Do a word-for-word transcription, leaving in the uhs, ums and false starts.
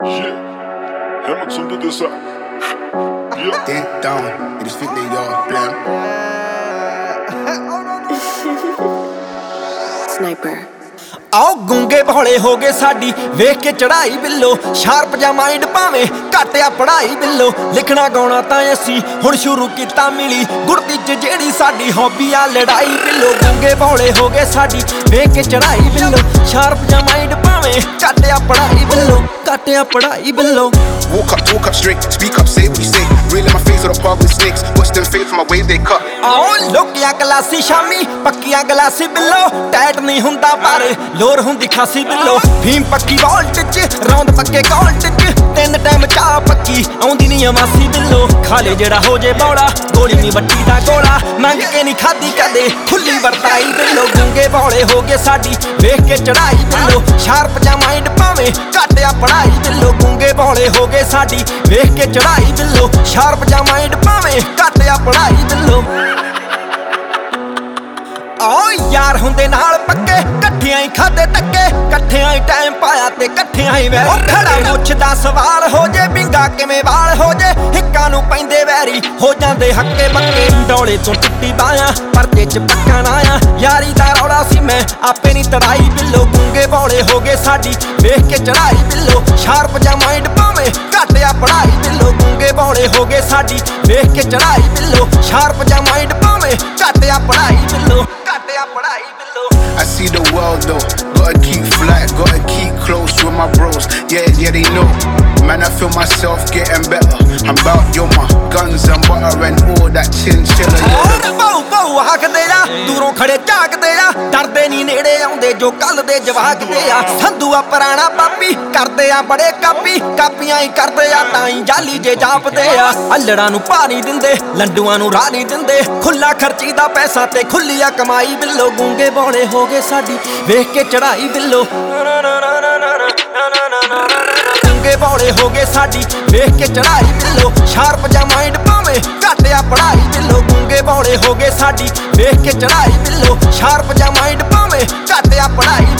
Yeah, Hamilton doet dit aan. Yeah. Dit down, it is fit they y'all blam. Sniper आओ गूंगे भोले हो गए साडी वेख के चढ़ाई बिल्लो शार्प जा माइंड भावे घटिया पढ़ाई बिल्लो लिखना गाउणा तां असी हुण शुरू कीता मिली गुरदी च जेड़ी साडी हॉबी आ लड़ाई बिल्लो गूंगे भोले हो गए साडी वेख के चढ़ाई बिल्लो शार्प जा माइंड भावे घटिया पढ़ाई बिल्लो घटिया पढ़ाई बिल्लो Walk up, talk up straight, speak up, say what you say. Real in my face with a park with snakes. Watch them fade from my way they cut. आओ लोकिया गलासी शामी पक्किया गलासी बिल्लो टैट नहीं हुंदा पर लोर हुंदी खासी बिल्लो भीम पक्की वॉल्ट च रौंद पक्के कॉल्ट च तीन टाइम चाह पक्की आउंदी नहीं अमासी बिल्लो खाले जेड़ा हो जे बौड़ा गोली नहीं वट्टी दा गोला मंग के नहीं खादी कदे खुली वरताई बिल्लो गूंगे भोले हो गए साडी वेख के चढ़ाई बिल्लो शार्प जा माइंड भावे घटिया पढ़ाई बिल्लो गूंगे भोले हो गए साडी वेख के चढ़ाई बिल्लो शार्प जा माइंड भावे घटिया पढ़ाई बिल्लो आओ यार हुंदे नाल पक्के कट्ठियां ही खादे टक्के कट्ठियां ही टाइम पाया ते कट्ठियां ही वैरी खड़ा मुੱਛ दा सवाल हो जे बिंगा किवें वाल हो जे हिक्कां नूं पैंदे वैरी हो जांदे हक्के बक्के डोले तो टुੱਟੀ बायां परदे च पक्का ना आ यारी दा रौला सी मैं आपे नहीं तड़ाई बिल्लो गूंगे भोले हो गए साडी वेख के चढ़ाई बिल्लो शार्प जा माइंड भावे घटिया पढ़ाई बिल्लो गूंगे भोले हो गए साडी वेख के चढ़ाई बिल्लो शार्प जा माइंड भावे घटिया पढ़ाई बिल्लो घटिया पढ़ाई बिल्लो I see the world though, gotta keep flat, gotta keep close with my bros. Yeah, yeah, they know. Man, I feel myself getting better. I'm about yo, my guns and butter and all that chinchilla. ਬਹੁ ਬਹੁ ਹੱਕਦੇ ਆ ਦੂਰੋਂ ਖੜੇ ਝਾਕਦੇ ਆ ਡਰਦੇ ਨਹੀਂ ਨੇੜੇ ਆਉਂਦੇ ਜੋ ਕੱਲ ਦੇ ਜਵਾਕਦੇ ਆ ਸੰਧੂ ਆ ਪੁਰਾਣਾ ਪਾਪੀ ਕਰਦੇ ਆ ਬੜੇ ਕਾਪੀ ਕਾਪੀਆਂ ਹੀ ਕਰਦੇ ਆ ਤਾਂ ਹੀ ਜਾਲੀ ਜੇ ਜਾਪਦੇ ਆ ਅਲੜਾਂ ਨੂੰ ਪਾ ਨਹੀਂ ਦਿੰਦੇ ਲੰਡੂਆਂ ਨੂੰ ਰਾਹ ਨਹੀਂ ਦਿੰਦੇ ਖੁੱਲਾ ਖਰਚੀ ਦਾ ਪੈਸਾ ਤੇ ਖੁੱਲੀ ਆ ਕਮਾਈ ਬਿੱਲੋ ਗੂੰਗੇ ਭੋਲੇ ਹੋ ਗਏ ਸਾਡੀ ਵੇਖ ਕੇ ਚੜਾਈ ਬਿੱਲੋ गूंगे भोले हो गए साडी वेख के चढ़ाई बिल्लो शार्प जा माइंड भावे घटिया पढ़ाई बिल्लो गूंगे भोले हो गए साडी वेख के चढ़ाई बिल्लो शार्प जा माइंड भावे घटिया पढ़ाई